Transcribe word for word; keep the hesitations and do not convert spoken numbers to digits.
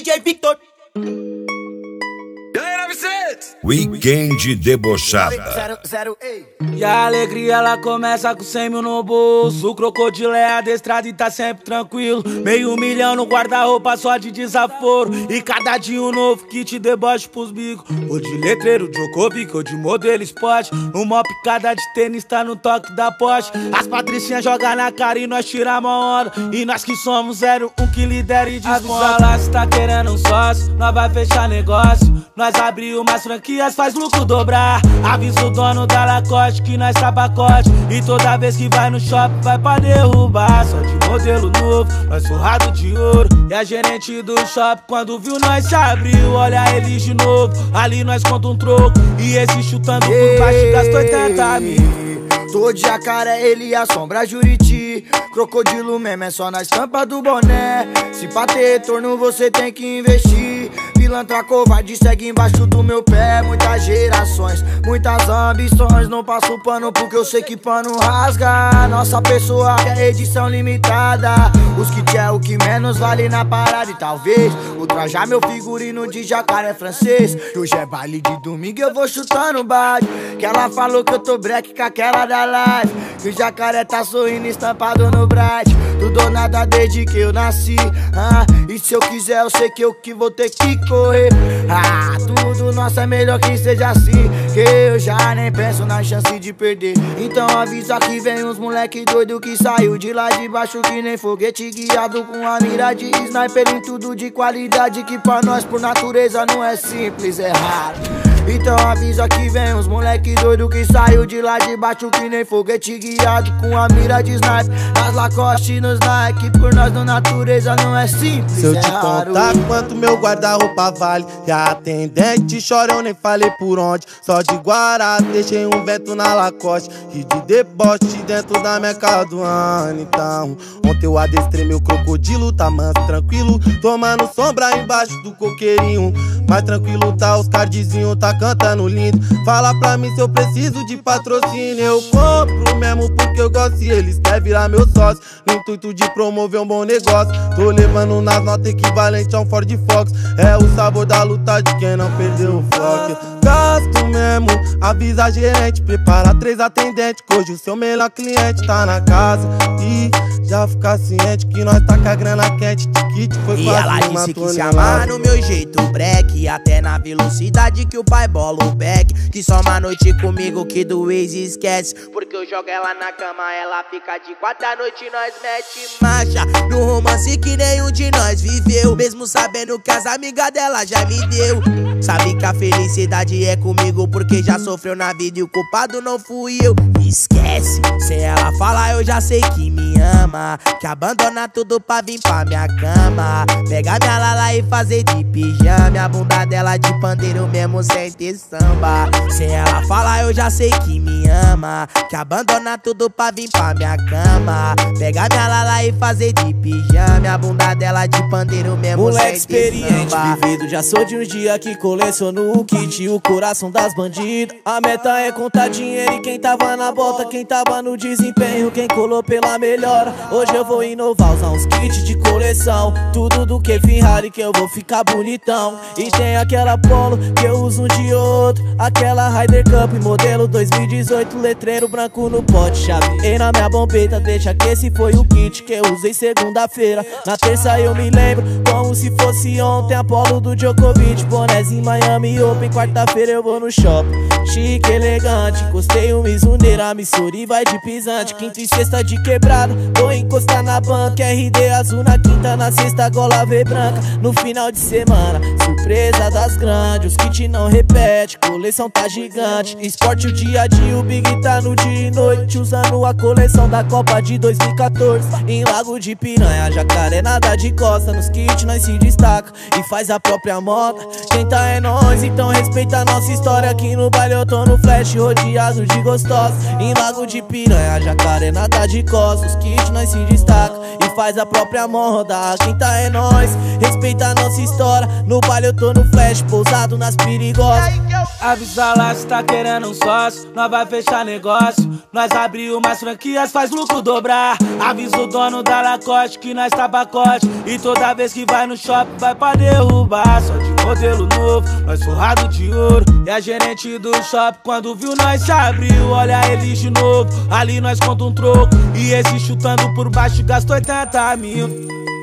J Victor. Weekend debochada. Zero, zero, ei. E a alegria ela começa com cem mil no bolso. O crocodilo é adestrado e tá sempre tranquilo. Meio milhão no guarda-roupa só de desaforo. E cada dia um novo que te deboche pros bicos. Ou de letreiro, Djokovic, ou de modelo esporte. Uma picada de tênis tá no toque da Porsche. As patricinhas jogam na cara e nós tiramos a onda. E nós que somos zero um que lidera e desmonta. Avisa lá se tá querendo um sócio, nós vai fechar negócio. Nós abriu umas franquias, faz lucro dobrar. Avisa o dono da Lacoste que nós tá pacote. E toda vez que vai no shopping vai pra derrubar. Só de modelo novo, nós forrado de ouro. E a gerente do shopping quando viu nós se abriu. Olha eles de novo, ali nós conta um troco. E esse chutando por baixo gastou oitenta mil. Tô de jacaré, ele assombra Juriti. Crocodilo mesmo é só na estampa do boné. Se pra ter retorno você tem que investir. Pilantra covarde segue embaixo do meu pé. Muitas gerações, muitas ambições. Não passo pano porque eu sei que pano rasga. Nossa pessoa é edição limitada. Os kits é o que menos vale na parada. E talvez ultrajar meu figurino de jacaré francês. Hoje é baile de domingo eu vou chutando baixo. Que ela falou que eu tô break com aquela da live. Que o jacaré tá sorrindo estampado no bright. Tudo ou nada desde que eu nasci. ah, E se eu quiser eu sei que eu que vou ter que correr. Ah, tudo nosso é melhor que seja assim. Que eu já nem penso na chance de perder. Então avisa que vem uns moleque doido que saiu de lá de baixo que nem foguete, guiado com a mira de sniper em tudo de qualidade. Que pra nós por natureza não é simples, é raro. Então avisa que vem uns moleque doido que saiu de lá de baixo que nem foguete, guiado com a mira de sniper nas Lacoste e nos Nike. Por nós na natureza não é simples, se eu é te raro. contar quanto meu guarda-roupa vale, e a atendente chora, eu nem falei por onde. Só de Guará deixei um vento na Lacoste e de deboche dentro da minha casa do ano. Então ontem eu adestrei meu crocodilo, tá manso, tranquilo, tomando sombra embaixo do coqueirinho. Mais tranquilo tá os cardzinhos, tá cantando lindo. Fala pra mim se eu preciso de patrocínio. Eu compro mesmo porque eu gosto e eles querem virar meu sócio. No intuito de promover um bom negócio. Tô levando nas notas equivalente a um Ford Fox. É o sabor da luta de quem não perdeu o foco. Gasto mesmo, avisa a gerente. Prepara três atendentes, que hoje o seu melhor cliente tá na casa. E já fica ciente que nós tá com a grana quente. Tiquite foi e quase ela uma disse que se tonelada. amar no meu jeito break, até na velocidade que o pai bola o back. Que só uma noite comigo que do ex esquece. Porque eu jogo ela na cama, ela fica de quatro à noite e nós mete marcha no romance que nenhum de nós viveu. Mesmo sabendo que as amigas dela já me deu. Sabe que a felicidade é comigo porque já sofreu na vida e o culpado não fui eu. Esquece, sem ela falar eu já sei que me ama. Que abandona tudo pra vir pra minha cama. Pegar minha lala e fazer de pijama. A bunda dela de pandeiro mesmo sem ter samba. Sem ela falar eu já sei que me ama. Que abandona tudo pra vir pra minha cama. Pegar minha lala e fazer de pijama. A bunda dela de pandeiro mesmo moleque sem ter experiente, samba. vivido, já sou de uns dias que coleciono o kit e o coração das bandidas. A meta é contar dinheiro e quem tava na volta, quem tava no desempenho, quem colou pela melhora. Hoje eu vou inovar, usar uns kits de coleção. Tudo do que Ferrari que eu vou ficar bonitão. E tem aquela Polo que eu uso um de outro. Aquela Ryder Cup modelo dois mil e dezoito. Letreiro branco no pote, chave na minha bombeta. Deixa que esse foi o kit que eu usei segunda-feira. Na terça eu me lembro como se fosse ontem. Apolo do Djokovic, bonézinho Miami Open. Quarta-feira eu vou no shopping, chique, elegante. Encostei o Mizuneira, Missouri vai de pisante. Quinta e sexta de quebrada, vou encostar na banca. R D azul na quinta, na sexta gola V branca. No final de semana, surpresa das grandes. Os kits não repete, coleção tá gigante. Esporte o dia a dia, o Big tá no dia e noite. Usando a coleção da Copa de dois mil e quatorze. Em Lago de Piranha, Jacaré nada de costa. Nos kits nós se destaca e faz a própria moda. Quem tá é nóis, então respeita a nossa história. Aqui no baile eu tô no flash, rodeado de gostosos. Em Lago de Piranha, Jacaré, nada de costas. Os kits nós se destaca e faz a própria moda. A quinta é nóis, respeita a nossa história. No baile eu tô no flash, pousado nas perigosas. Avisa lá se tá querendo um sócio, nós vai fechar negócio. Nós abrir umas franquias, faz lucro dobrar. Avisa o dono da Lacoste que nós tá pacote. E toda vez que vai no shopping vai pra derrubar. Só de modelo novo, nós forrado de ouro. E a gerente do shopping quando viu nós se abriu. Olha eles de novo, ali nós conta um troco. E esse chutando por baixo gastou oitenta mil.